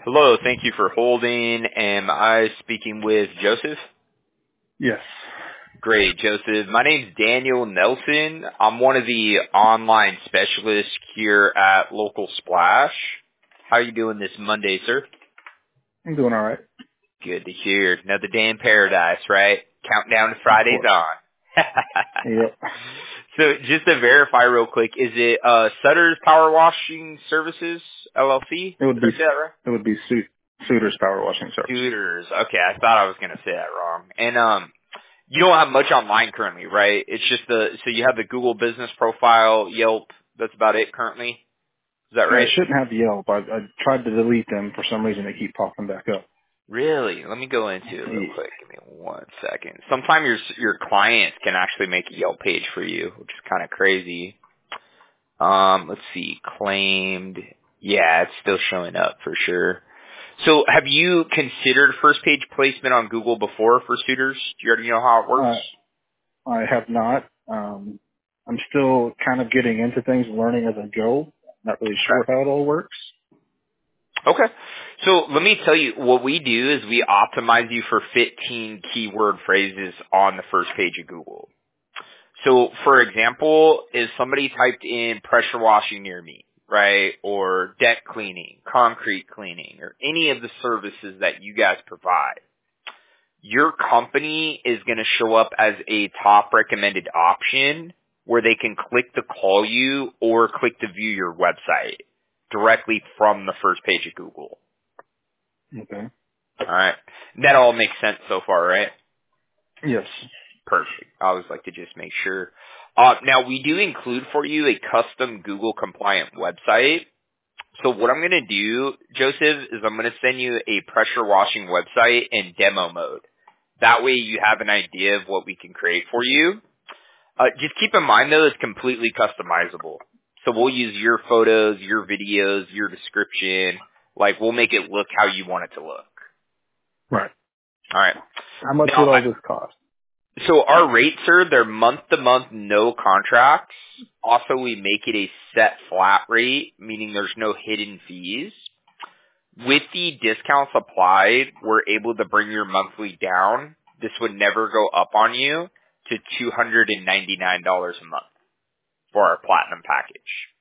Hello, thank you for holding. Am I speaking with Joseph? Yes. Great, Joseph. My name's Daniel Nelson. I'm one of the online specialists here at Local Splash. How are you doing this Monday, sir? I'm doing all right. Good to hear. Another day in paradise, right? Countdown to Of Friday's course. on. Yep. So just to verify real quick, is it Sutter's Power Washing Services, LLC? It would Did be I say that right? Suiter's Power Washing Service. Tutors. Okay, I thought I was going to say that wrong. And you don't have much online currently, right? It's just so you have the Google business profile, Yelp. That's about it currently. Is that I right? shouldn't have Yelp. I tried to delete them. For some reason, they keep popping back up. Really? Let me go into it real Yeah. quick. Give me 1 second. Sometimes your clients can actually make a Yelp page for you, which is kind of crazy. Let's see. Claimed. Yeah, it's still showing up for sure. So have you considered first page placement on Google before for suitors? Do you already know how it works? I have not. I'm still kind of getting into things, learning as I go. Not really Okay. sure how it all works. Okay. So let me tell you, what we do is we optimize you for 15 keyword phrases on the first page of Google. So for example, if somebody typed in pressure washing near me, right, or deck cleaning, concrete cleaning, or any of the services that you guys provide, your company is going to show up as a top recommended option where they can click to call you or click to view your website directly from the first page of Google. Okay. All right. That all makes sense so far, right? Yes. Perfect. I always like to just make sure. Now, we do include for you a custom Google compliant website. So what I'm going to do, Joseph, is I'm going to send you a pressure washing website in demo mode. That way you have an idea of what we can create for you. Just keep in mind, though, it's completely customizable. So we'll use your photos, your videos, your description. Like, we'll make it look how you want it to look. Right. All right. How much would Now, all this cost? so our rates, sir, they're month-to-month, no contracts. Also, we make it a set flat rate, meaning there's no hidden fees. With the discounts applied, we're able to bring your monthly down. This would never go up on you to $299 a month for our platinum package.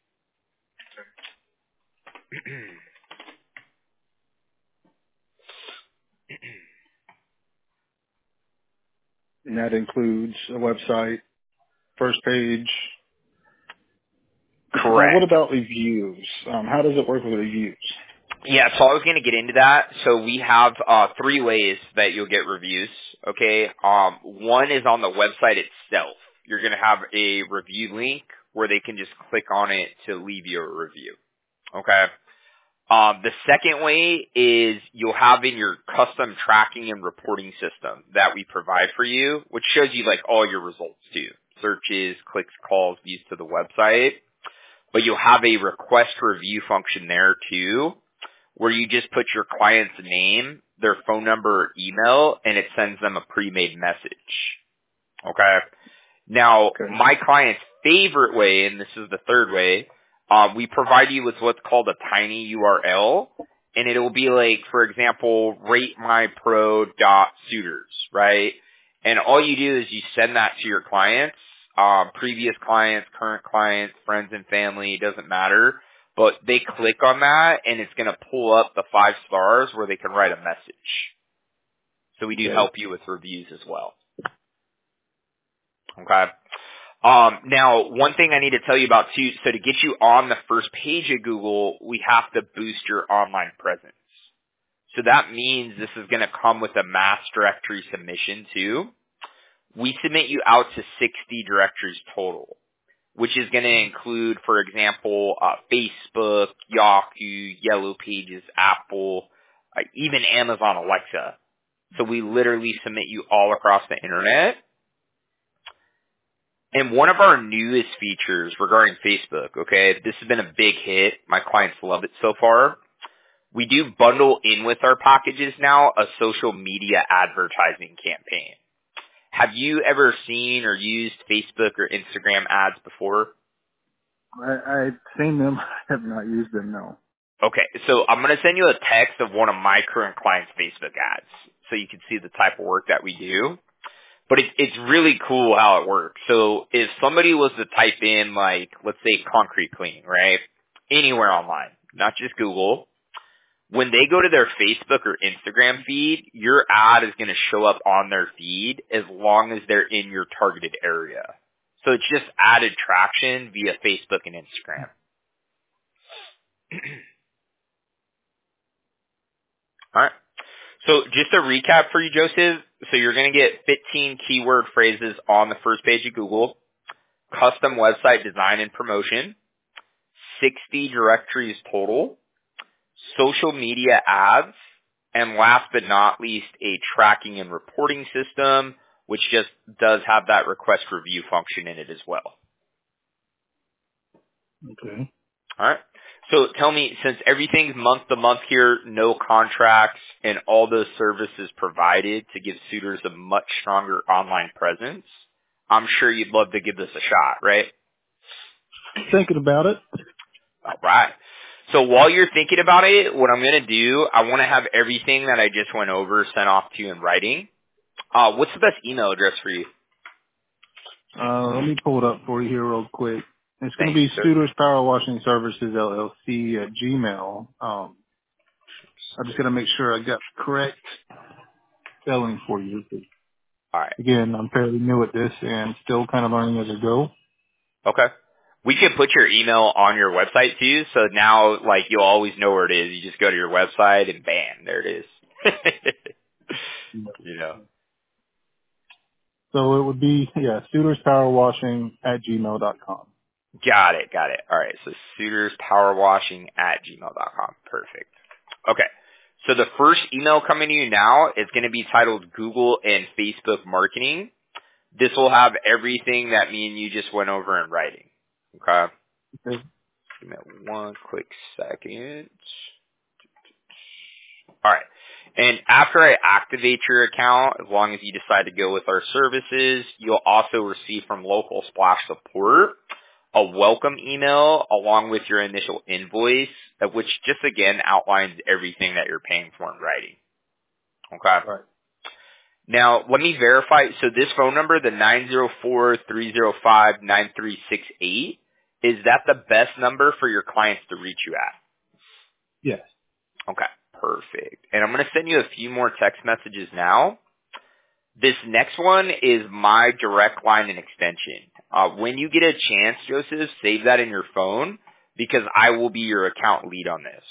And that includes a website, first page. Now, what Correct. about reviews? How does it work with reviews? Yeah, so I was going to get into that. So we have 3 ways that you'll get reviews, okay? One is on the website itself. You're going to have a review link where they can just click on it to leave you a review, okay? The second way is you'll have in your custom tracking and reporting system that we provide for you, which shows you like all your results too. Searches, clicks, calls, views to the website. But you'll have a request review function there too, where you just put your client's name, their phone number or email, and it sends them a pre-made message. Okay? Now, Okay. my client's favorite way, and this is the third way, we provide you with what's called a tiny URL, and it will be like, for example, ratemypro.suitors, right? And all you do is you send that to your clients, previous clients, current clients, friends and family, it doesn't matter. But they click on that, and it's going to pull up the 5 stars where they can write a message. So we do Okay. help you with reviews as well. Okay? Now, one thing I need to tell you about too, so to get you on the first page of Google, we have to boost your online presence. So that means this is going to come with a mass directory submission too. We submit you out to 60 directories total, which is going to include, for example, Facebook, Yahoo, Yellow Pages, Apple, even Amazon Alexa. So we literally submit you all across the internet. And one of our newest features regarding Facebook, okay, this has been a big hit. My clients love it so far. We do bundle in with our packages now a social media advertising campaign. Have you ever seen or used Facebook or Instagram ads before? I've seen them. I have not used them, no. Okay, so I'm going to send you a text of one of my current clients' Facebook ads so you can see the type of work that we do. But it's really cool how it works. So if somebody was to type in, like, let's say concrete cleaning, right? Anywhere online, not just Google. When they go to their Facebook or Instagram feed, your ad is going to show up on their feed as long as they're in your targeted area. So it's just added traction via Facebook and Instagram. All right. So just a recap for you, Joseph. So you're going to get 15 keyword phrases on the first page of Google, custom website design and promotion, 60 directories total, social media ads, and last but not least, a tracking and reporting system, which just does have that request review function in it as well. Okay. All right. So tell me, since everything's month to month here, no contracts, and all those services provided to give suitors a much stronger online presence, I'm sure you'd love to give this a shot, right? Thinking about it. All right. So while you're thinking about it, what I'm going to do, I want to have everything that I just went over sent off to you in writing. What's the best email address for you? Let me pull it up for you here real quick. It's going to Thank you, be sir. Suitors Power Washing Services LLC at Gmail. I just got to make sure I got the correct spelling for you. All right. Again, I'm fairly new at this and still kind of learning as I go. Okay. We can put your email on your website too, so now like you'll always know where it is. You just go to your website and bam, there it is. You know. So it would be, Suitors Power Washing at gmail.com. Got it, got it. All right, so suitorspowerwashing at gmail.com. Perfect. Okay. So the first email coming to you now is going to be titled Google and Facebook Marketing. This will have everything that me and you just went over in writing. Okay. Okay. Give me one quick second. All right. And after I activate your account, as long as you decide to go with our services, you'll also receive from Local Splash Support a welcome email along with your initial invoice, which just again outlines everything that you're paying for in writing. Okay. Right. Now, let me verify. So this phone number, the 904-305-9368, is that the best number for your clients to reach you at? Yes. Okay, perfect. And I'm going to send you a few more text messages now. This next one is my direct line and extension. When you get a chance, Joseph, save that in your phone because I will be your account lead on this.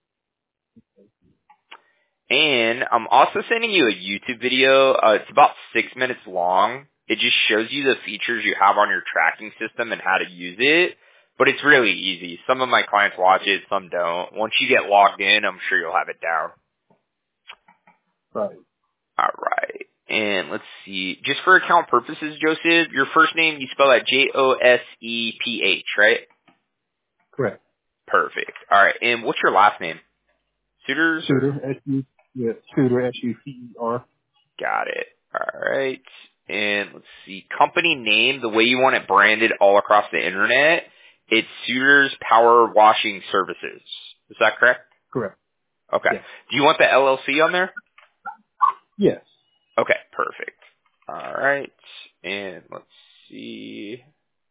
And I'm also sending you a YouTube video. It's about 6 minutes long. It just shows you the features you have on your tracking system and how to use it. But it's really easy. Some of my clients watch it, some don't. Once you get logged in, I'm sure you'll have it down. Right. All right. And let's see. Just for account purposes, Joseph, your first name, you spell that Joseph, right? Correct. Perfect. All right. And what's your last name? Suitors? Suitor, Suitor, S-U-T-E-R. Got it. All right. And let's see. Company name, the way you want it branded all across the internet, it's Suitors Power Washing Services. Is that correct? Correct. Okay. Yes. Do you want the LLC on there? Yes. Okay, perfect. All right. And let's see.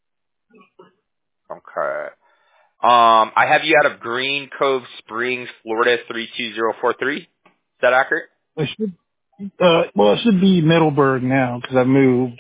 Okay. I have you out of Green Cove Springs, Florida 32043. Is that accurate? It should, it should be Middleburg now because I moved.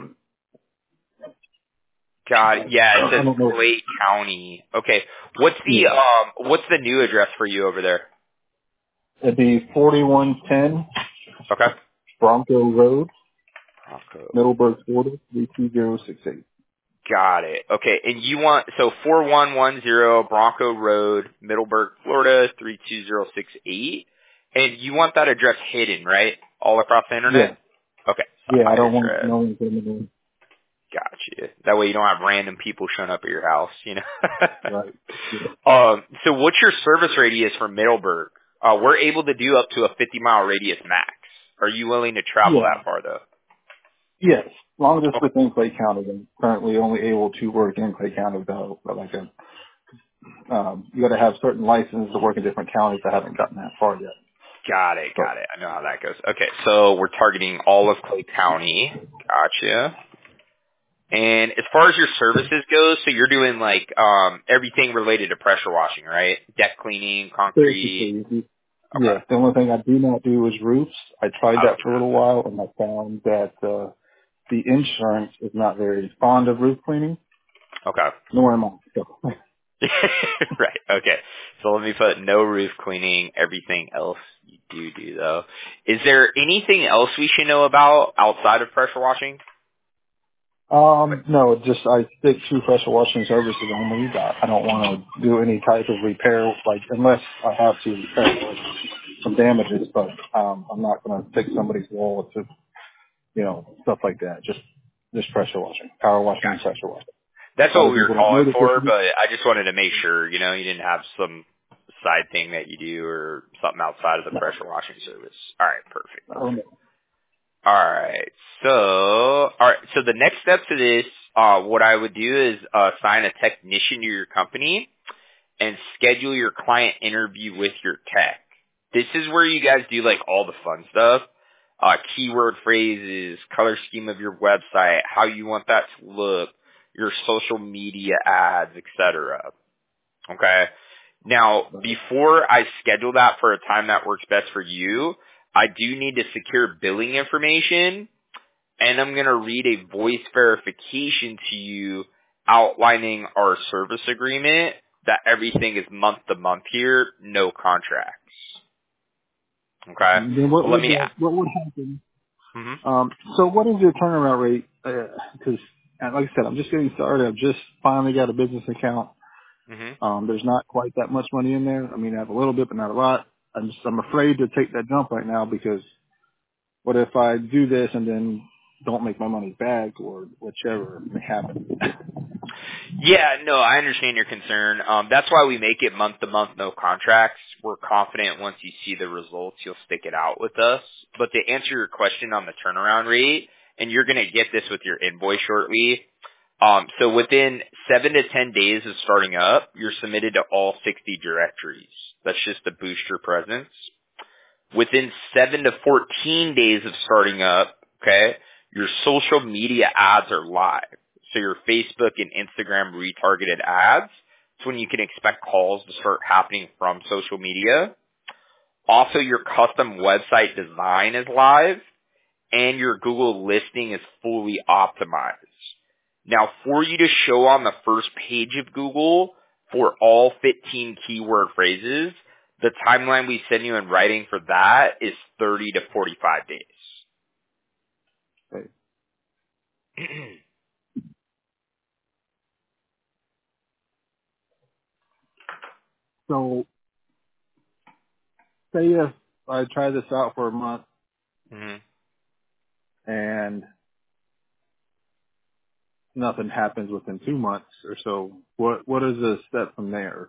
Got it. Yeah, it I says don't know. Clay County. Okay. What's Yeah. the new address for you over there? It'd be 4110 Okay. Bronco Road, Bronco. Middleburg, Florida, 32068. Got it. Okay. And you want, so 4110 Bronco Road, Middleburg, Florida 32068. And you want that address hidden, right? All across the Yeah. internet? Okay. So Yeah, I hide don't want address. no one coming in. Gotcha. That way you don't have random people showing up at your house, you know? Right. Yeah. So what's your service radius for Middleburg? We're able to do up to a 50-mile radius max. Are you willing to travel Yeah. that far though? Yes. As long as it's Okay. within Clay County, I'm currently only able to work in Clay County without like a you got to have certain licenses to work in different counties. I haven't gotten that far yet. Got it. So, I know how that goes. Okay, so we're targeting all of Clay County. Gotcha. And as far as your services go, so you're doing like everything related to pressure washing, right? Deck cleaning, concrete. basically, Okay. yeah. The only thing I do not do is roofs. I tried Oh, that for a little while, and I found that the insurance is not very fond of roof cleaning, okay. nor am I. So, Right. Okay. So let me put no roof cleaning. Everything else you do though. Is there anything else we should know about outside of pressure washing? no, just I stick to pressure washing services only. I don't want to do any type of repair, like unless I have to repair some damages. But I'm not going to fix somebody's wall to, stuff like that. Just pressure washing, power washing, and Gotcha. pressure washing. That's A lot what of we were people don't calling notice for, this. but I just wanted to make sure, you didn't have some side thing that you do or something outside of the No, pressure washing service. All right, perfect. I don't know. All right. So the next step to this, what I would do is assign a technician to your company and schedule your client interview with your tech. This is where you guys do like all the fun stuff. Keyword phrases, color scheme of your website, how you want that to look, your social media ads, etc. Okay? Now, before I schedule that for a time that works best for you, I do need to secure billing information, and I'm going to read a voice verification to you outlining our service agreement that everything is month to month here, no contracts. Okay? Then So let me. what would happen? Mhm. So what is your turnaround rate? Because, like I said, I'm just getting started. I've just finally got a business account. Mhm. There's not quite that much money in there. I mean, I have a little bit, but not a lot. I'm afraid to take that jump right now because what if I do this and then don't make my money back or whichever may happen? Yeah, no, I understand your concern. That's why we make it month to month, no contracts. We're confident once you see the results, you'll stick it out with us. But to answer your question on the turnaround rate, and you're going to get this with your invoice shortly. So within 7 to 10 days of starting up, you're submitted to all 60 directories. That's just to boost your presence. Within 7 to 14 days of starting up, okay, your social media ads are live. So your Facebook and Instagram retargeted ads. It's when you can expect calls to start happening from social media. Also, your custom website design is live, and your Google listing is fully optimized. Now, for you to show on the first page of Google for all 15 keyword phrases, the timeline we send you in writing for that is 30 to 45 days. Okay. So say if I try this out for a month hmm and nothing happens within 2 months or so, what is the step from there?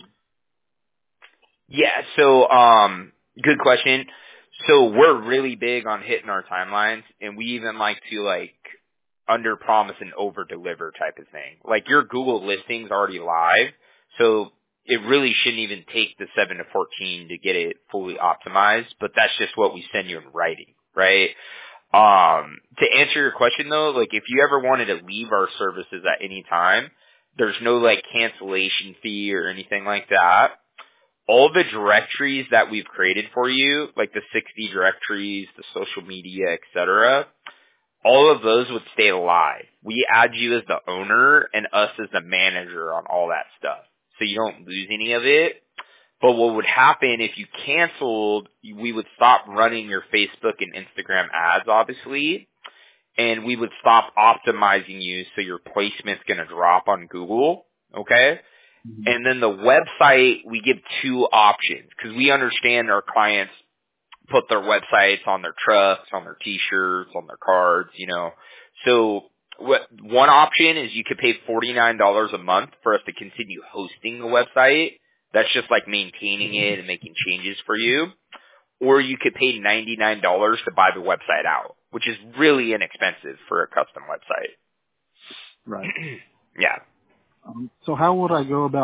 Yeah, so good question. So we're really big on hitting our timelines, and we even like to under promise and over deliver type of thing. Like your Google listing's already live, so it really shouldn't even take the 7 to 14 to get it fully optimized, but that's just what we send you in writing, right? To answer your question though, like if you ever wanted to leave our services at any time, there's no cancellation fee or anything like that. All the directories that we've created for you, like the 60 directories, the social media, etc., all of those would stay alive. We add you as the owner and us as the manager on all that stuff. So you don't lose any of it. But what would happen if you canceled, we would stop running your Facebook and Instagram ads, obviously, and we would stop optimizing you so your placement's going to drop on Google, okay? And then the website, we give two options because we understand our clients put their websites on their trucks, on their t-shirts, on their cards, So one option is you could pay $49 a month for us to continue hosting the website. That's just like maintaining it and making changes for you. Or you could pay $99 to buy the website out, which is really inexpensive for a custom website. Right. Yeah. So how would I go about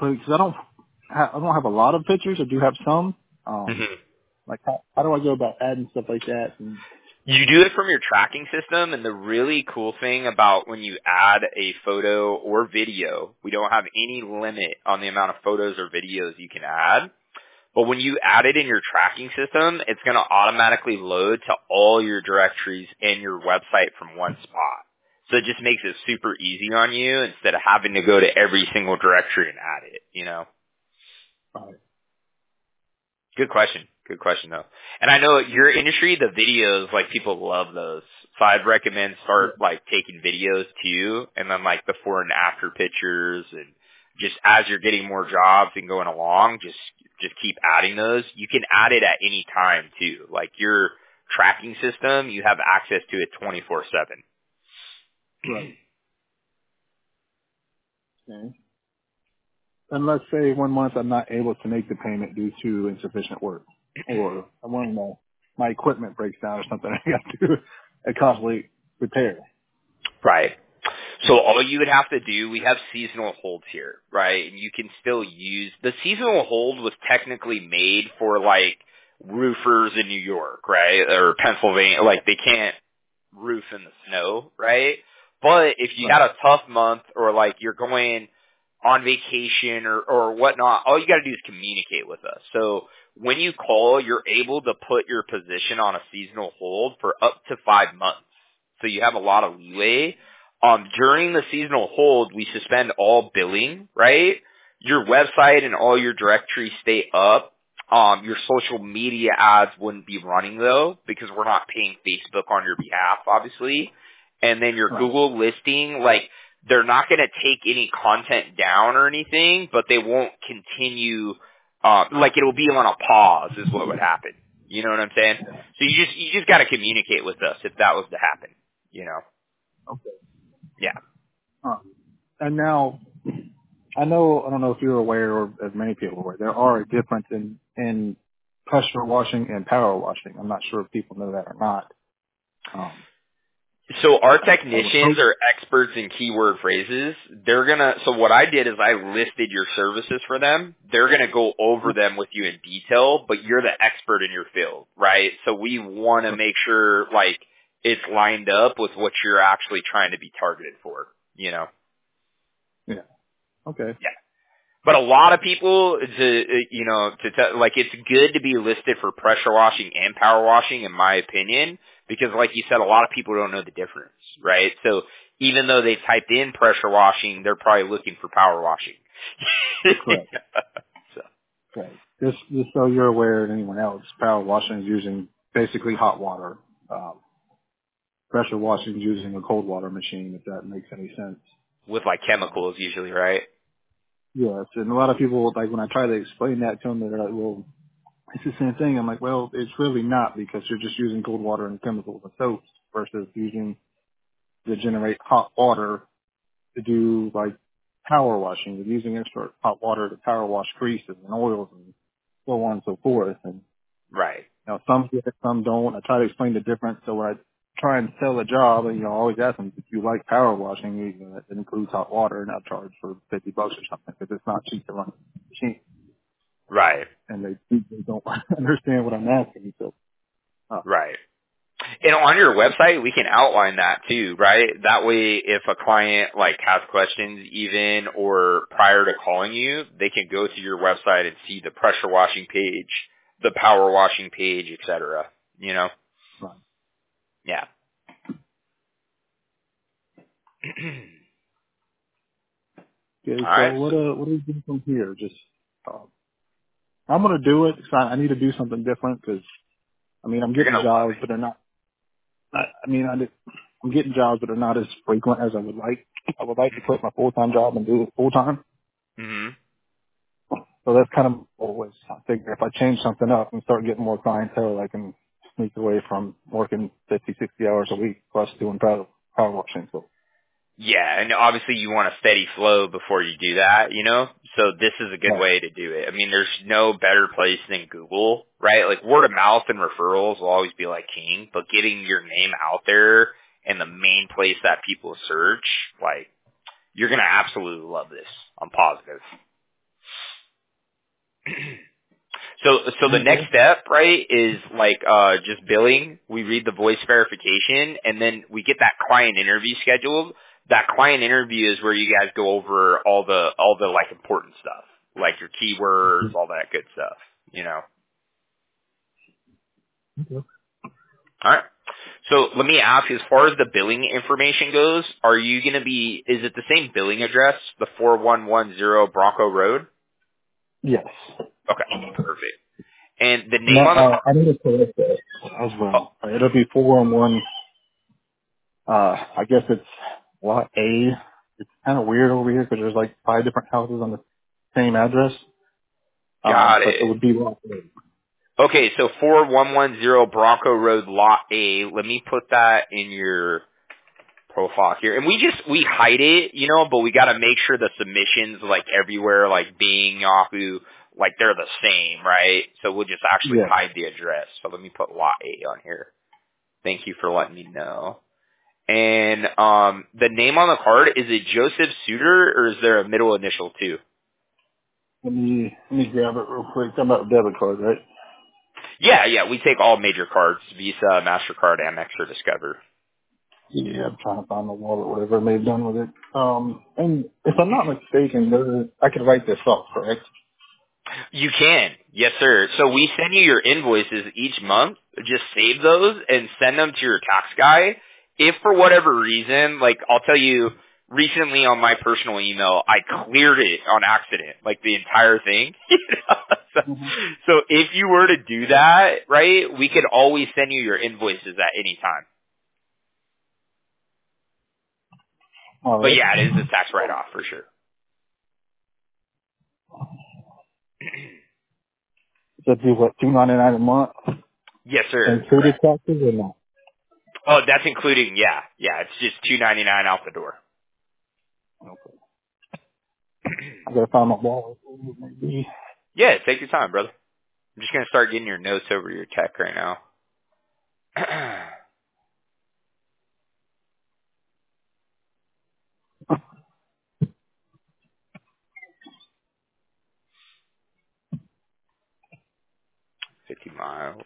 because I don't have a lot of pictures. I do have some. Mhm. Like how do I go about adding stuff like that? And You do it from your tracking system, and the really cool thing about when you add a photo or video, we don't have any limit on the amount of photos or videos you can add. But when you add it in your tracking system, it's going to automatically load to all your directories and your website from one spot. So it just makes it super easy on you instead of having to go to every single directory and add it, you know? right. Good question. Good question though. And I know your industry, the videos, like people love those. So I'd recommend start like taking videos too, and then like before and after pictures, and just as you're getting more jobs and going along, just keep adding those. You can add it at any time too. Like your tracking system, you have access to it 24/7. Right. Okay. And let's say one month I'm not able to make the payment due to insufficient work, or one of my equipment breaks down or something. I got to constantly repair. Right. So all you would have to do, we have seasonal holds here, right? And you can still use, the seasonal hold was technically made for like roofers in New York, right? Or Pennsylvania, like they can't roof in the snow, right? But if you had a tough month or like you're going on vacation or whatnot, all you gotta do is communicate with us. So when you call, you're able to put your position on a seasonal hold for up to 5 months. So you have a lot of leeway. During the seasonal hold, we suspend all billing, right? Your website and all your directories stay up. Your social media ads wouldn't be running though, because we're not paying Facebook on your behalf, obviously. And then your Google listing, like, they're not going to take any content down or anything, but they won't continue, like it'll be on a pause is what would happen. You know what I'm saying? So you just got to communicate with us if that was to happen, you know? Okay. Yeah. And now, I don't know if you're aware, or as many people are aware, there are a difference in pressure washing and power washing. I'm not sure if people know that or not. So our I would hope. technicians are experts in keyword phrases. So what I did is I listed your services for them. They're gonna go over them with you in detail, but you're the expert in your field, right? So we want to make sure like it's lined up with what you're actually trying to be targeted for, you know? Yeah. Okay. Yeah. But a lot of people, like it's good to be listed for pressure washing and power washing, in my opinion, because like you said, a lot of people don't know the difference, right? So even though they typed in pressure washing, they're probably looking for power washing. Correct. So. Right. Just so you're aware and anyone else, power washing is using basically hot water. Pressure washing is using a cold water machine, if that makes any sense. With like chemicals usually, right? Yes, and a lot of people, like when I try to explain that to them, they're like, well, it's the same thing. I'm like, well, it's really not, because you're just using cold water and chemicals and soaps versus using to generate hot water to do like power washing. You're using extra hot water to power wash greases and oils and so on and so forth. And Right. you know, some get it, some don't. I try to explain the difference. So when I try and sell a job, and I always ask them, if you like power washing, it includes hot water, and I'll charge for $50 or something, because it's not cheap to run a machine. Right. And they don't understand what I'm asking. So, Right. And on your website, we can outline that too, right? That way, if a client like has questions even or prior to calling you, they can go to your website and see the pressure washing page, the power washing page, etc. You know? right. Yeah. Okay, All so right. what do we do from here? Just I'm gonna do it. 'Cause I need to do something different, because I mean I'm You're getting gonna love jobs, but they're not. I'm getting jobs, but they're not as frequent as I would like. I would like to quit my full-time job and do it full-time. it. Hmm. So that's kind of always. I figure if I change something up and start getting more clientele, I can sneak away from working 50, 60 hours a week plus doing power washing. So Yeah, and obviously you want a steady flow before you do that, you know? So this is a good right. way to do it. I mean, there's no better place than Google, right? Like word of mouth and referrals will always be like king, but getting your name out there and the main place that people search, like, you're gonna absolutely love this. I'm positive. So the next step, right, is like just billing. We read the voice verification, and then we get that client interview scheduled. That client interview is where you guys go over all the like important stuff, like your keywords, all that good stuff. You know. Okay. All right. So let me ask, as far as the billing information goes, are you going to be? Is it the same billing address, the 4110 Bronco Road? Yes. Okay, perfect. And the No, name on the I need to correct that as well. It'll be 411. I guess it's lot A. It's kind of weird over here because there's like 5 different houses on the same address. got But it it. would be lot A. Okay, so 4110 Bronco Road, Lot A. Let me put that in your profile here. And we hide it, you know, but we got to make sure the submissions, like everywhere, like Bing, Yahoo, like they're the same, right? So we'll just actually Yeah. hide the address. So let me put Lot A on here. Thank you for letting me know. And the name on the card, is it Joseph Suter, or is there a middle initial too? Let me grab it real quick. I'm about debit card, right? Yeah, we take all major cards, Visa, MasterCard, Amex, or Discover. Yeah, I'm trying to find the wallet, whatever I may have done with it. And if I'm not mistaken, I could write this off, correct? You can. Yes, sir. So we send you your invoices each month. Just save those and send them to your tax guy. If for whatever reason, like I'll tell you, recently on my personal email, I cleared it on accident, like the entire thing. You know? Mm-hmm. So if you were to do that, right, we could always send you your invoices at any time. All But right. yeah, it is a tax write-off for sure. So do what, $2.99 a month, Yes, sir. included Correct. taxes or not? Oh, that's including, yeah. It's just $2.99 out the door. Okay. I gotta find my wallet. Maybe. Yeah, take your time, brother. I'm just gonna start getting your notes over your tech right now. 50 miles.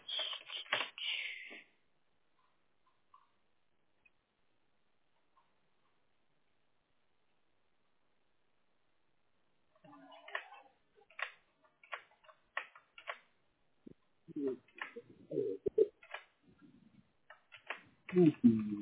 Mhm.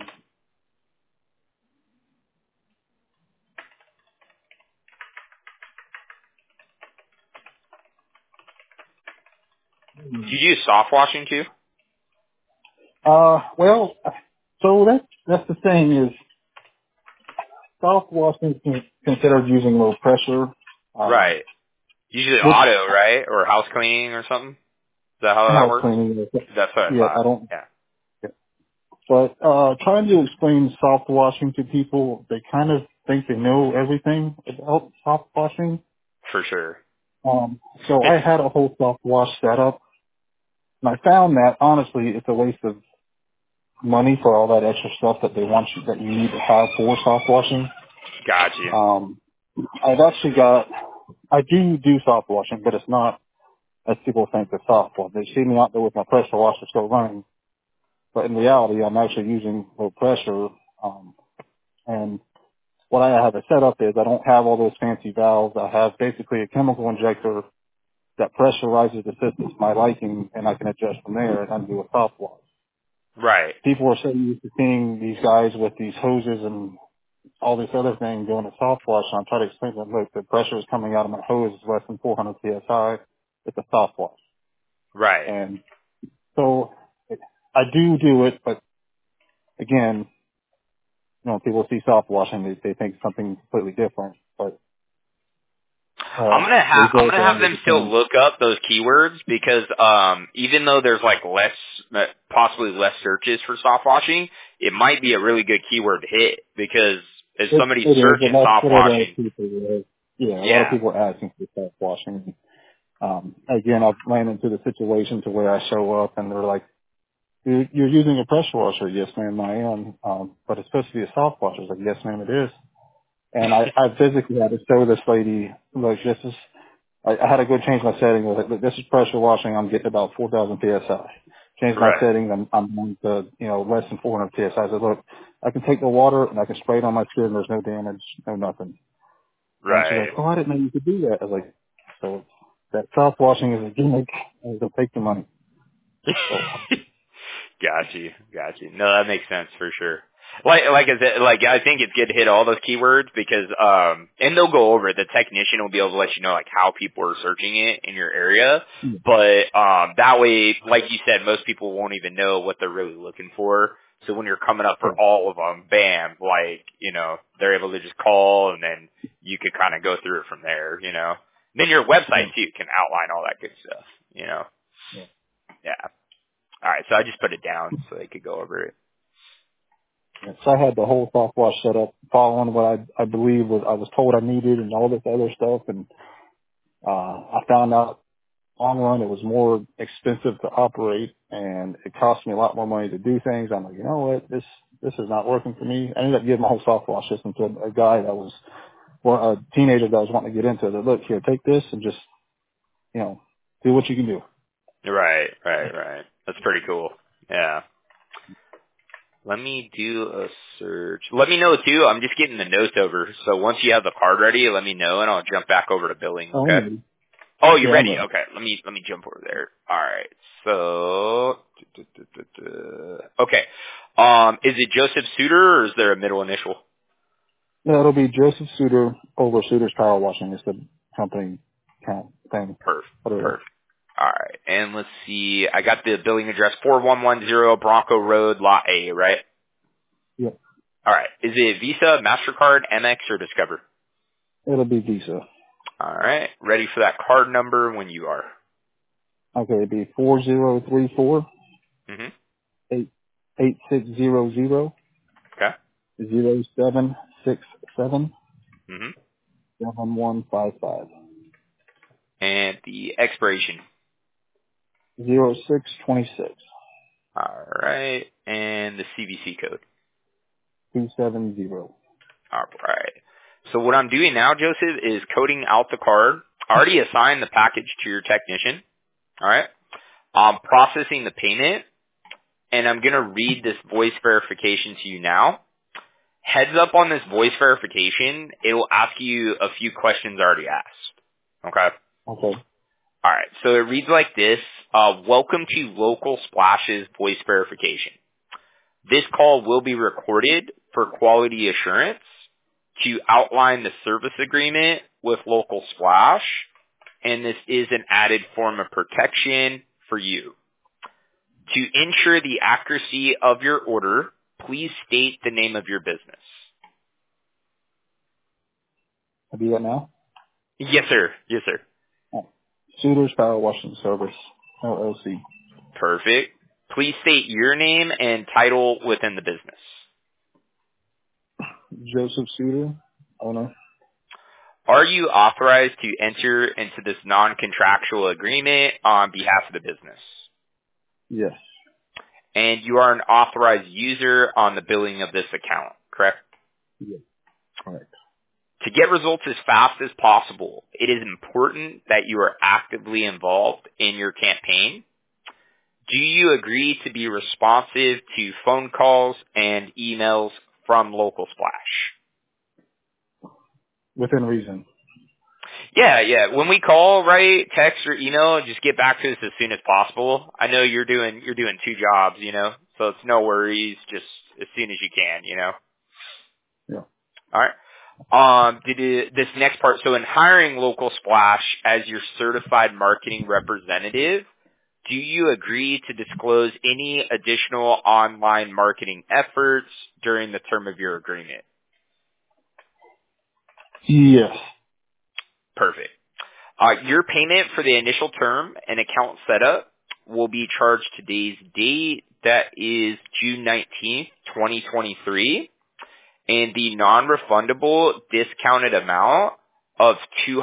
Do you do soft washing too? Well, so that's the thing is soft washing is considered using low pressure, Right. Usually which auto, right? Or house cleaning or something? Is that how that house works? cleaning is. That's what I Yeah, I thought. don't. Yeah, But trying to explain soft washing to people, they kind of think they know everything about soft washing. for sure. So It's I had a whole soft wash set up, and I found that honestly, it's a waste of money for all that extra stuff that they want you that you need to have for soft washing. got you. Um, I do soft washing, but it's not as people think it's soft wash. They see me out there with my pressure washer still running, but in reality, I'm actually using low pressure. And what I have it set up is I don't have all those fancy valves. I have basically a chemical injector that pressurizes the system to my liking, and I can adjust from there and undo a soft wash. Right. People are so used to seeing these guys with these hoses and all this other thing doing a soft wash, and I'm trying to explain to them, look, the pressure is coming out of my hose is less than 400 psi. It's a soft wash. Right. And so I do it, but again, people see soft washing, they think something completely different, but I'm results gonna are have always them the still same. look up those keywords because even though there's like possibly less searches for soft washing, it might be a really good keyword to hit because if somebody's It is, and searching that's soft what a lot washing, of people are. Yeah, a lot of yeah, people are asking for soft washing. Again, I've ran into the situation to where I show up and they're like, you're using a pressure washer. Yes, ma'am, I am. But it's supposed to be a soft washer. I was like, yes, ma'am, it is. And I physically had to show this lady, look, I had to go change my setting. With it. Look, this is pressure washing. I'm getting about 4,000 psi. Change my Right. settings. I'm going to, less than 400 psi. I said, look, I can take the water and I can spray it on my skin. There's no damage, no nothing. And she's like, Right. oh, I didn't know you could do that. I was like, so that soft washing is a gimmick. And they'll take the money. So, Got you. No, that makes sense for sure. Like I said, I think it's good to hit all those keywords because, and they'll go over it. The technician will be able to let you know, like, how people are searching it in your area. But, that way, like you said, most people won't even know what they're really looking for. So when you're coming up for yeah. all of them, bam, they're able to just call and then you could kind of go through it from there. Then your website too can outline all that good stuff. Yeah. Yeah. All right, so I just put it down so they could go over it. Yeah. So I had the whole soft wash set up following what I believe I was told I needed and all this other stuff. And, I found out long run it was more expensive to operate and it cost me a lot more money to do things. I'm like, you know what, this is not working for me. I ended up giving my whole soft wash system to a guy that was, well, a teenager that was wanting to get into it. I said, look, here, take this and just, do what you can do. Right. That's pretty cool. Yeah. Let me do a search. Let me know too. I'm just getting the notes over. So once you have the card ready, let me know and I'll jump back over to billing. Oh, Okay. I'm ready. Oh, you're Yeah, I'm ready. ready. Okay. Let me jump over there. All right. So, okay. Is it Joseph Suter or is there a middle initial? No, it'll be Joseph Suter over Suter's Power Washing. It's the company count thing. Whatever. Perfect. All right. And let's see. I got the billing address 4110 Bronco Road, Lot A, right? Yep. All right. Is it Visa, MasterCard, MX, or Discover? It'll be Visa. All right. Ready for that card number when you are. Okay, it'll be 4034 Mm-hmm. 8600 Okay. 0767 Mm-hmm. 7155 And the expiration. 0626 All right. And the CVC code. 270. All right. So what I'm doing now, Joseph, is coding out the card. I already assigned the package to your technician. All right. I'm processing the payment, and I'm going to read this voice verification to you now. Heads up on this voice verification, it will ask you a few questions already asked. Okay? Okay. All right. So it reads like this. Welcome to Local Splash's voice verification. This call will be recorded for quality assurance to outline the service agreement with Local Splash, and this is an added form of protection for you. To ensure the accuracy of your order, please state the name of your business. Have you got now? Yes, sir. Yes, sir. Oh. Suter's Power Washing Service, LLC. Perfect. Please state your name and title within the business. Joseph Suter, owner. Are you authorized to enter into this non-contractual agreement on behalf of the business? Yes. And you are an authorized user on the billing of this account, correct? Yes. Correct. To get results as fast as possible, it is important that you are actively involved in your campaign. Do you agree to be responsive to phone calls and emails from Local Splash? Within reason. Yeah. When we call, right, text or email, just get back to us as soon as possible. I know you're doing two jobs, so it's no worries, just as soon as you can, Yeah. All right. This next part, so in hiring Local Splash as your certified marketing representative, do you agree to disclose any additional online marketing efforts during the term of your agreement? Yes. Perfect. Your payment for the initial term and account setup will be charged today's date, that is June 19th, 2023, and the non-refundable discounted amount of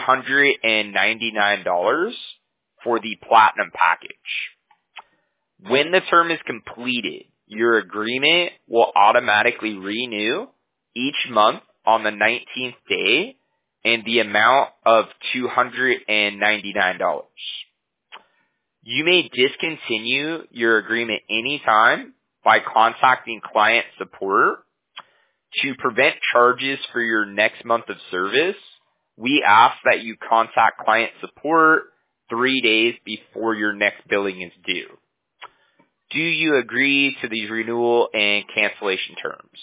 $299 for the platinum package. When the term is completed, your agreement will automatically renew each month on the 19th day and the amount of $299. You may discontinue your agreement anytime by contacting client support. To prevent charges for your next month of service, we ask that you contact client support 3 days before your next billing is due. Do you agree to these renewal and cancellation terms?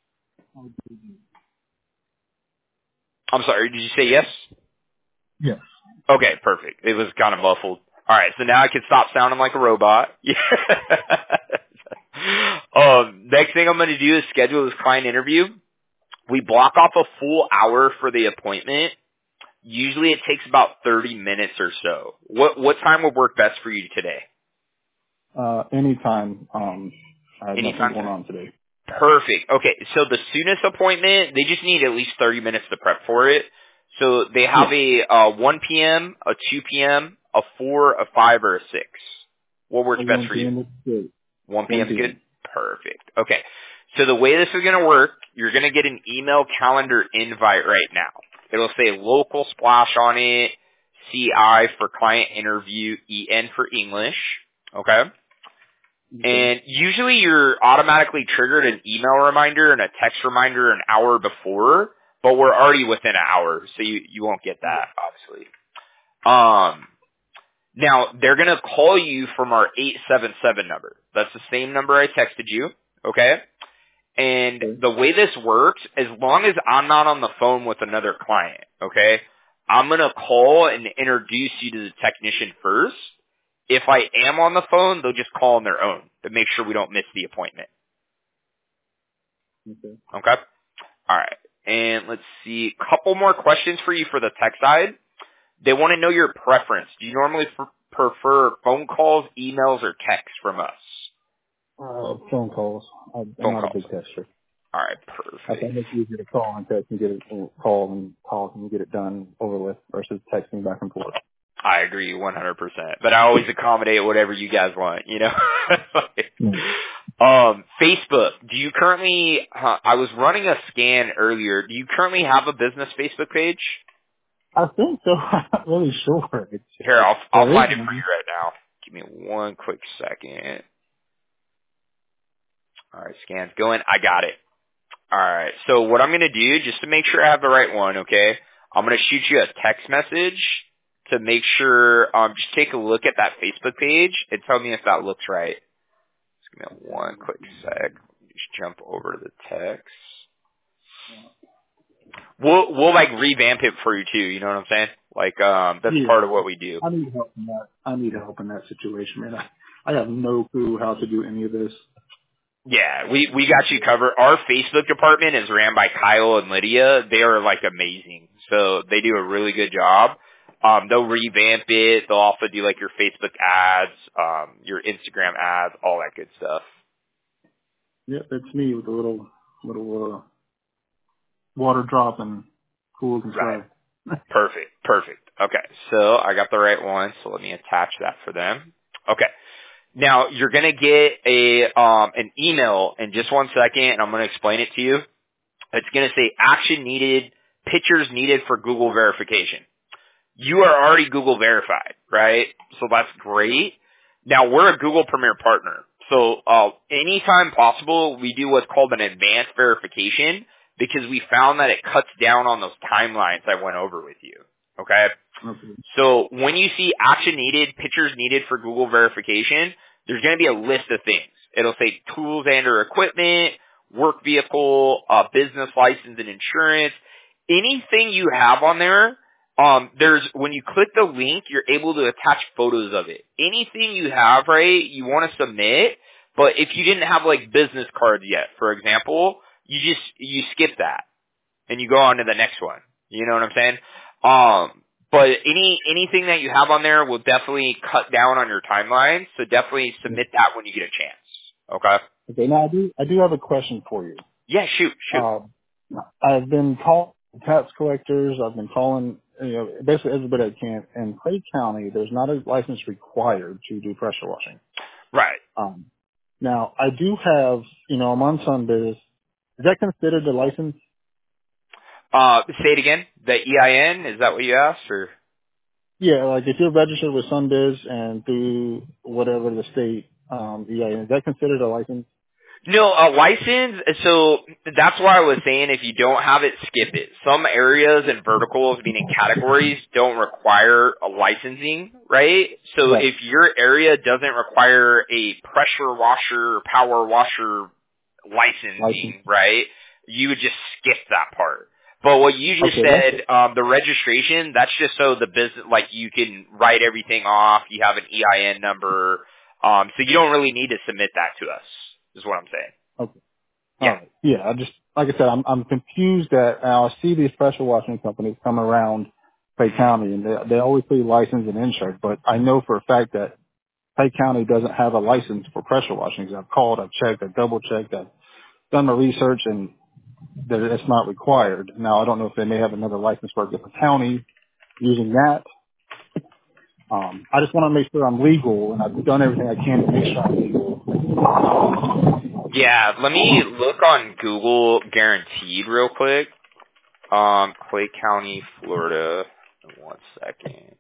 I'm sorry, did you say yes? Yes. Okay, perfect. It was kind of muffled. All right, so now I can stop sounding like a robot. Next thing I'm going to do is schedule this client interview. We block off a full hour for the appointment. Usually it takes about 30 minutes or so. What time would work best for you today? Anytime. I have Anytime nothing going today? on today. Perfect. Okay, so the soonest appointment, they just need at least 30 minutes to prep for it. So they have a 1 p.m., a 2 p.m., a 4, a 5, or a 6. What works best for you? 1 p.m. is good? Perfect. Okay. So the way this is going to work, you're going to get an email calendar invite right now. It'll say local splash on it, CI for client interview, EN for English. Okay? And usually you're automatically triggered an email reminder and a text reminder an hour before, but we're already within an hour, so you won't get that, obviously. Now, they're going to call you from our 877 number. That's the same number I texted you, okay? And the way this works, as long as I'm not on the phone with another client, okay, I'm going to call and introduce you to the technician first. If I am on the phone, they'll just call on their own to make sure we don't miss the appointment. Okay? All right. And let's see, a couple more questions for you for the tech side. They want to know your preference. Do you normally prefer phone calls, emails, or texts from us? Phone calls. I'm Phone not calls. a big texter. All right, I perfect. think it's easier to call and text and get it, call and talk and get it done over with versus texting back and forth. I agree 100%. But I always accommodate whatever you guys want, you know? Facebook. Do you currently, I was running a scan earlier. Do you currently have a business Facebook page? I think so. I'm not really sure. Here, I'll find it for you right now. Give me one quick second. All right, scan's going. I got it. All right. So what I'm going to do, just to make sure I have the right one, okay, I'm going to shoot you a text message to make sure, just take a look at that Facebook page and tell me if that looks right. Just give me one quick sec. Just jump over to the text. We'll like revamp it for you too, you know what I'm saying? Like, that's part of what we do. I need help in that. I need help in that situation, man. I have no clue how to do any of this. Yeah, we got you covered. Our Facebook department is ran by Kyle and Lydia. They are like amazing. So they do a really good job. They'll revamp it. They'll also do like your Facebook ads, your Instagram ads, all that good stuff. Yep, that's me with a little water drop and cool and Right. dry. Perfect. Okay, so I got the right one. So let me attach that for them. Okay. Now you're gonna get an email in just 1 second, and I'm gonna explain it to you. It's gonna say action needed, pictures needed for Google verification. You are already Google verified, right? So that's great. Now we're a Google Premier partner. So anytime possible, we do what's called an advanced verification because we found that it cuts down on those timelines I went over with you. Okay? So when you see action needed, pictures needed for Google verification, there's going to be a list of things. It'll say tools and or equipment, work vehicle, business license and insurance. Anything you have on there, when you click the link, you're able to attach photos of it. Anything you have, right, you want to submit, but if you didn't have like business cards yet, for example, you skip that and you go on to the next one. You know what I'm saying? But anything that you have on there will definitely cut down on your timeline, so definitely submit that when you get a chance. Okay? Okay, now I do have a question for you. Yeah, shoot. I've been calling tax collectors. I've been calling, basically everybody I can. In Clay County, there's not a license required to do pressure washing. Right. Now, I do have, I'm on Sunbiz. Is that considered a license? Say it again. The EIN, is that what you asked, or? Yeah, like if you're registered with SunBiz and through whatever the state EIN, is that considered a license? No, a license, so that's why I was saying if you don't have it, skip it. Some areas and verticals, meaning categories, don't require a licensing, right? So Right. if your area doesn't require a pressure washer, power washer License. licensing, right, you would just skip that part. But what you just Okay. said, the registration, that's just so the business, like you can write everything off, you have an EIN number, so you don't really need to submit that to us, is what I'm saying. Okay. All Yeah. right. Yeah, I just, like I said, I'm confused that I see these pressure washing companies come around Clay County and they always say licensed and insured, but I know for a fact that Clay County doesn't have a license for pressure washings. I've called, I've checked, I've double checked, I've done my research and that it's not required. Now I don't know if they may have another license for a different county using that. I just want to make sure I'm legal and I've done everything I can to make sure I'm legal. Yeah, let me look on Google Guaranteed real quick. Clay County, Florida. 1 second.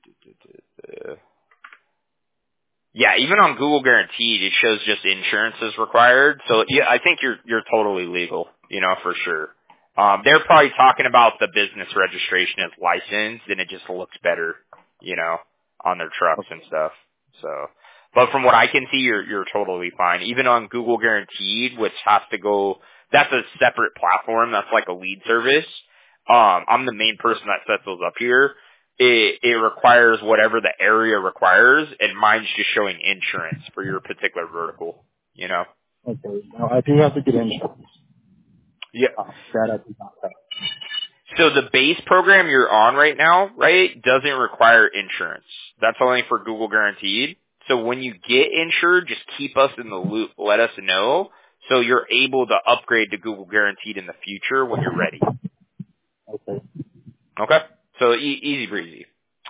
Yeah, even on Google Guaranteed, it shows just insurance is required. So yeah, I think you're totally legal, for sure. They're probably talking about the business registration as licensed, and it just looks better, on their trucks and stuff. So, but from what I can see, you're totally fine. Even on Google Guaranteed, which has to go, that's a separate platform. That's like a lead service. I'm the main person that sets those up here. It requires whatever the area requires, and mine's just showing insurance for your particular vertical, Okay. Now I do have to get insurance. Yeah. That I do not have. So the base program you're on right now, right, doesn't require insurance. That's only for Google Guaranteed. So when you get insured, just keep us in the loop. Let us know so you're able to upgrade to Google Guaranteed in the future when you're ready. Okay. Okay? So easy breezy.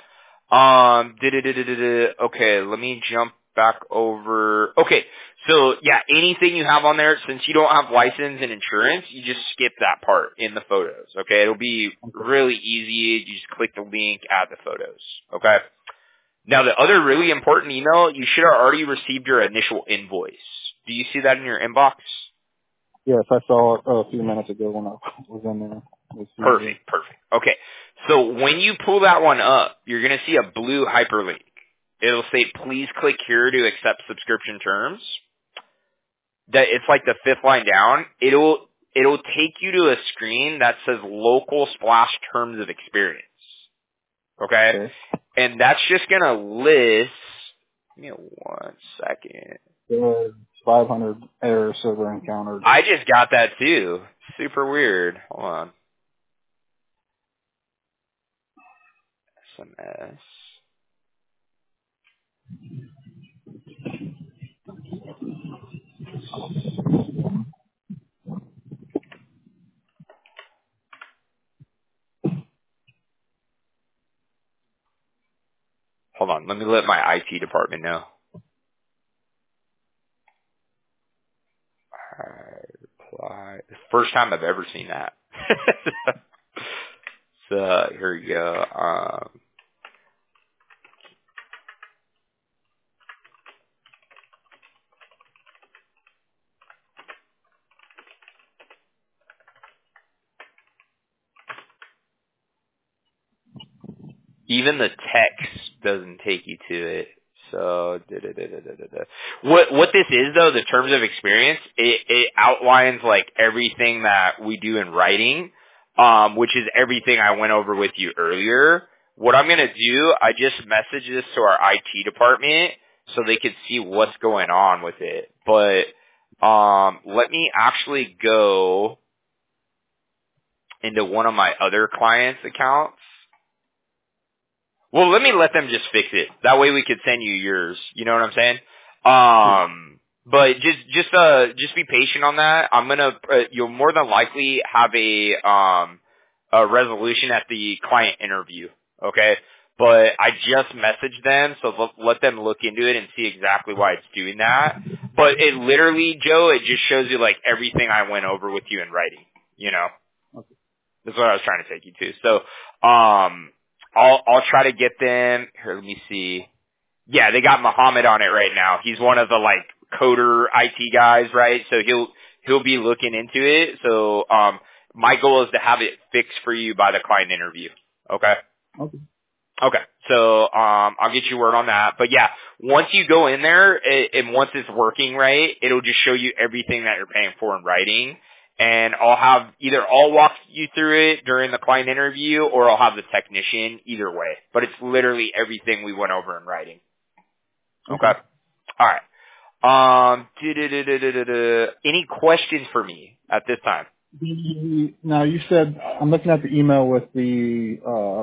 Okay, let me jump back over. Okay, so yeah, anything you have on there, since you don't have license and insurance, you just skip that part in the photos. Okay, it'll be really easy. You just click the link, add the photos. Okay. Now the other really important email, you should have already received your initial invoice. Do you see that in your inbox? Yes, I saw it a few minutes ago when I was in there. Let's see here. Perfect. Okay. So when you pull that one up, you're going to see a blue hyperlink. It'll say, please click here to accept subscription terms. That it's like the fifth line down. It'll take you to a screen that says local splash terms of experience. Okay? And that's just going to list, give me 1 second. There's 500 error server encountered. I just got that too. Super weird. Hold on. SMS. Hold on. Let me let my IT department know. Reply. First time I've ever seen that. So here we go. Even the text doesn't take you to it. So what this is though, the terms of experience, it outlines like everything that we do in writing, which is everything I went over with you earlier. What I'm gonna do, I just message this to our IT department so they can see what's going on with it. But let me actually go into one of my other clients' accounts. Well, let me let them just fix it. That way we could send you yours. You know what I'm saying? But just be patient on that. I'm gonna, you'll more than likely have a resolution at the client interview. Okay? But I just messaged them, so let them look into it and see exactly why it's doing that. But it literally, Joe, it just shows you like everything I went over with you in writing. That's what I was trying to take you to. So, I'll try to get them. Here, let me see. Yeah, they got Muhammad on it right now. He's one of the like coder IT guys, right? So he'll be looking into it. So, my goal is to have it fixed for you by the client interview. Okay. Okay. Okay. So, I'll get you word on that. But yeah, once you go in there and once it's working right, it'll just show you everything that you're paying for in writing. And I'll walk you through it during the client interview or I'll have the technician, either way. But it's literally everything we went over in writing. Okay. All right. Any questions for me at this time? Now you said, I'm looking at the email with the,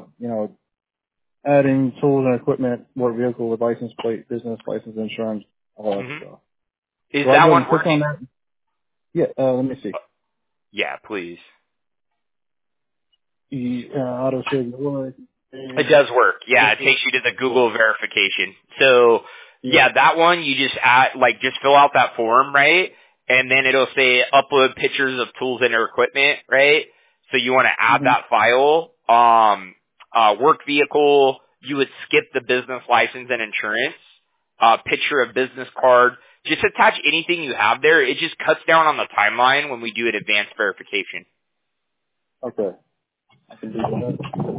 adding tools and equipment, work vehicle with license plate, business license, insurance, all that stuff. Is So I that go one and click on working? that? Yeah, let me see. Yeah, please. Auto save your work. It does work. Yeah, it takes you to the Google verification. So, yeah, that one you just just fill out that form, right? And then it'll say upload pictures of tools and or equipment, right? So you want to add that file. Work vehicle, you would skip the business license and insurance. Picture of business card. Just attach anything you have there. It just cuts down on the timeline when we do an advanced verification. Okay. I can do that.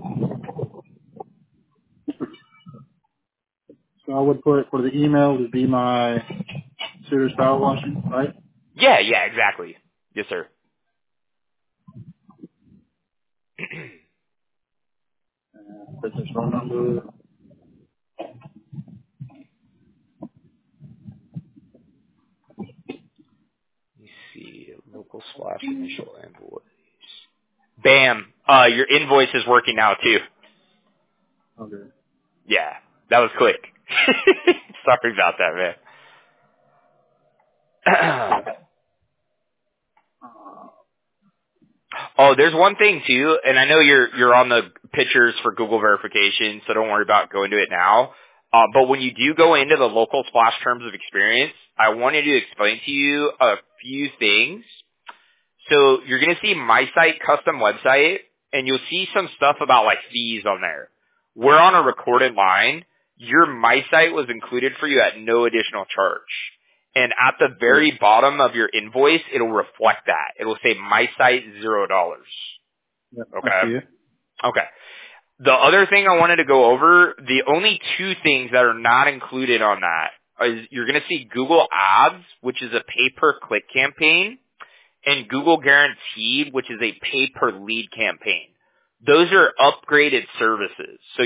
So I would put for the email to be my Sears power washing, right? Yeah, exactly. Yes, sir. Business phone number. Let me see. Local slash initial invoice. Bam. Your invoice is working now too. Okay. Yeah. That was quick. Sorry about that, man. Oh, there's one thing too, and I know you're on the pictures for Google verification, so don't worry about going to it now. But when you do go into the local splash terms of experience, I wanted to explain to you a few things. So you're going to see My Site custom website, and you'll see some stuff about like fees on there. We're on a recorded line. Your My Site was included for you at no additional charge. And at the very bottom of your invoice, it'll reflect that. It'll say My Site $0. Yep, Okay. I see it. Okay. The other thing I wanted to go over, the only two things that are not included on that is you're going to see Google Ads, which is a pay-per-click campaign, and Google Guaranteed, which is a pay-per-lead campaign. Those are upgraded services. So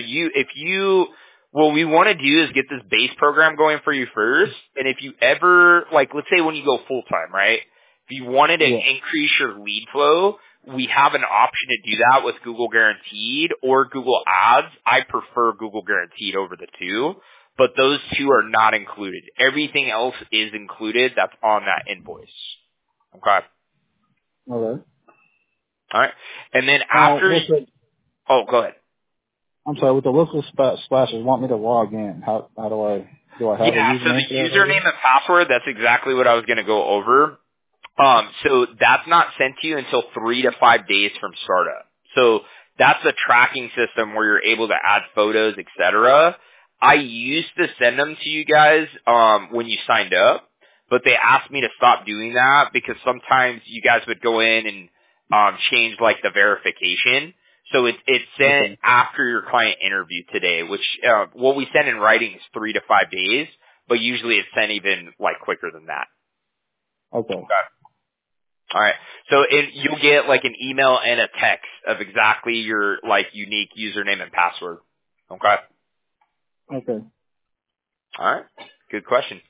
what we want to do is get this base program going for you first, and if you ever, like, let's say when you go full-time, right? If you wanted to increase your lead flow, we have an option to do that with Google Guaranteed or Google Ads. I prefer Google Guaranteed over the two, but those two are not included. Everything else is included that's on that invoice. Okay. All right. All right. And then after, go ahead. I'm sorry, with the local splashes, want me to log in. How do I have a username? So the username and password, that's exactly what I was going to go over. So that's not sent to you until 3 to 5 days from startup. So that's a tracking system where you're able to add photos, etc. I used to send them to you guys when you signed up, but they asked me to stop doing that because sometimes you guys would go in and change like the verification. So it's sent after your client interview today, which what we send in writing is 3 to 5 days, but usually it's sent even like quicker than that. Okay. All right. So you'll get like an email and a text of exactly your like unique username and password. Okay. Okay. All right. Good question.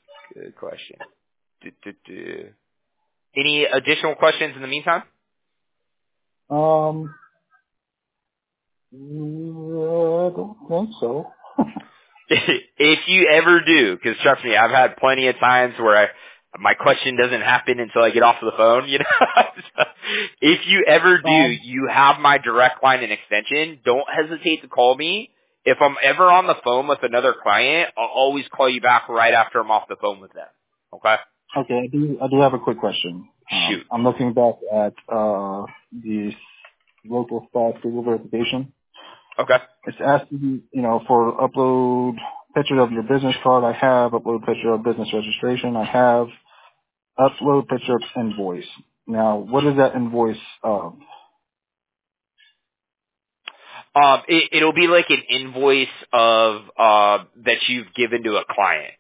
Any additional questions in the meantime? I don't think so. If you ever do, because trust me, I've had plenty of times where my question doesn't happen until I get off the phone, you know. So if you ever do, you have my direct line and extension. Don't hesitate to call me. If I'm ever on the phone with another client, I'll always call you back right after I'm off the phone with them. Okay? Okay, I do have a quick question. Shoot. I'm looking back at the local fast Google verification. Okay. It's asking, for upload picture of your business card. I have upload picture of business registration. I have upload picture of invoice. Now, what is that invoice of? It'll be like an invoice of that you've given to a client.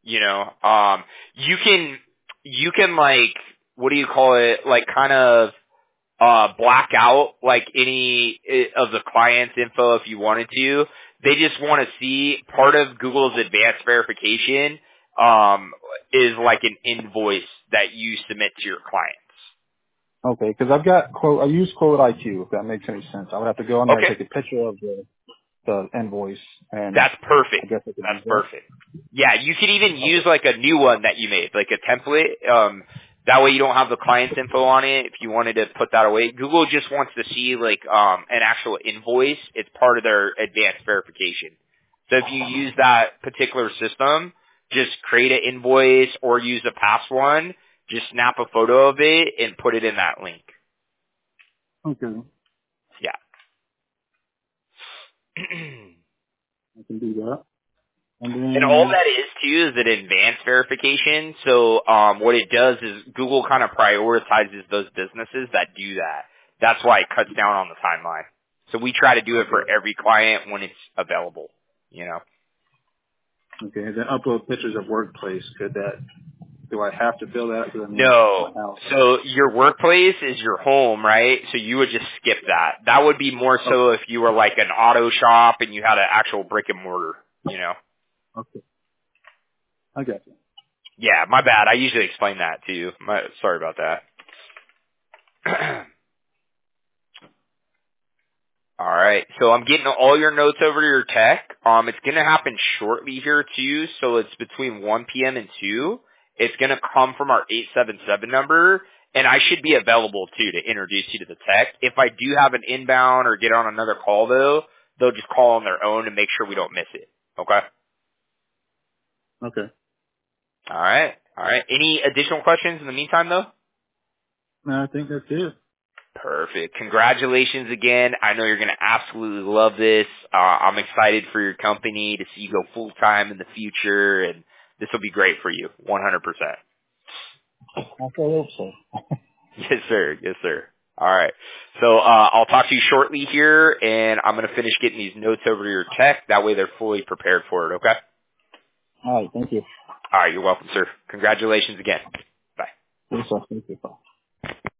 You can like, what do you call it? Like kind of black out like any of the client's info if you wanted to. They just want to see part of Google's advanced verification is like an invoice that you submit to your clients. Okay, because I've got I use Quote IQ, if that makes any sense. I would have to go in there and Okay. take a picture of the invoice, and That's perfect. I guess I could use That's that. perfect. Yeah, you could even use like a new one that you made, like a template. That way you don't have the client's info on it if you wanted to put that away. Google just wants to see like an actual invoice. It's part of their advanced verification. So if you use that particular system, just create an invoice or use a past one, just snap a photo of it and put it in that link. Okay, Yeah. I can do that. And And all then, that is too is an advanced verification. So what it does is Google kind of prioritizes those businesses that do that. That's why it cuts down on the timeline. So we try to do it for every client when it's available. then upload pictures of workplace. Do I have to fill that? Because I mean, it's my No. house. So your workplace is your home, right? So you would just skip that. That would be more so if you were like an auto shop and you had an actual brick and mortar. Okay, I got you. Yeah, my bad. I usually explain that to you. Sorry about that. All right. So I'm getting all your notes over to your tech. It's going to happen shortly here too. So it's between 1 p.m. and 2. It's going to come from our 877 number, and I should be available too to introduce you to the tech. If I do have an inbound or get on another call though, they'll just call on their own and make sure we don't miss it. Okay. Okay. All right. All right. Any additional questions in the meantime though? No, I think that's it. Perfect. Congratulations again. I know you're going to absolutely love this. I'm excited for your company to see you go full time in the future, and this will be great for you, 100%. I hope so. Yes, sir. Yes, sir. All right. So I'll talk to you shortly here, and I'm going to finish getting these notes over to your tech. That way they're fully prepared for it, okay? All right, thank you. All right. You're welcome, sir. Congratulations again. Bye. Yes, sir. Thank you. Bye.